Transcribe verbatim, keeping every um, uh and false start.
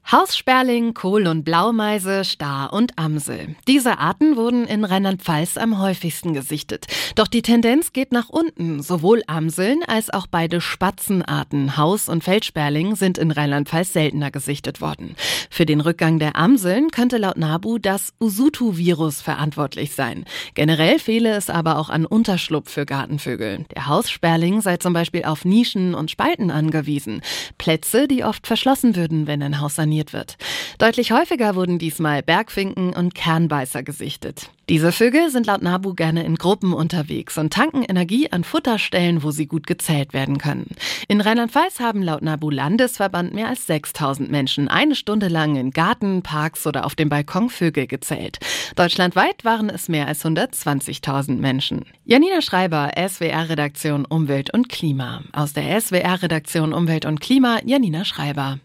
Haussperling, Kohl- und Blaumeise, Star und Amsel. Diese Arten wurden in Rheinland-Pfalz am häufigsten gesichtet. Doch die Tendenz geht nach unten. Sowohl Amseln als auch beide Spatzenarten, Haus- und Feldsperling, sind in Rheinland-Pfalz seltener gesichtet worden. Für den Rückgang der Amseln könnte laut NABU das Usutu-Virus verantwortlich sein. Generell fehle es aber auch an Unterschlupf für Gartenvögel. Der Haussperling sei zum Beispiel auf Nischen und Spalten angewiesen. Plätze, die oft verschlossen würden, wenn ein Haus saniert wird. Deutlich häufiger wurden diesmal Bergfinken und Kernbeißer gesichtet. Diese Vögel sind laut NABU gerne in Gruppen unterwegs und tanken Energie an Futterstellen, wo sie gut gezählt werden können. In Rheinland-Pfalz haben laut NABU-Landesverband mehr als sechstausend Menschen eine Stunde lang in Garten, Parks oder auf dem Balkon Vögel gezählt. Deutschlandweit waren es mehr als hundertzwanzigtausend Menschen. Janina Schreiber, S W R-Redaktion Umwelt und Klima. Aus der S W R-Redaktion Umwelt und Klima, Janina Schreiber.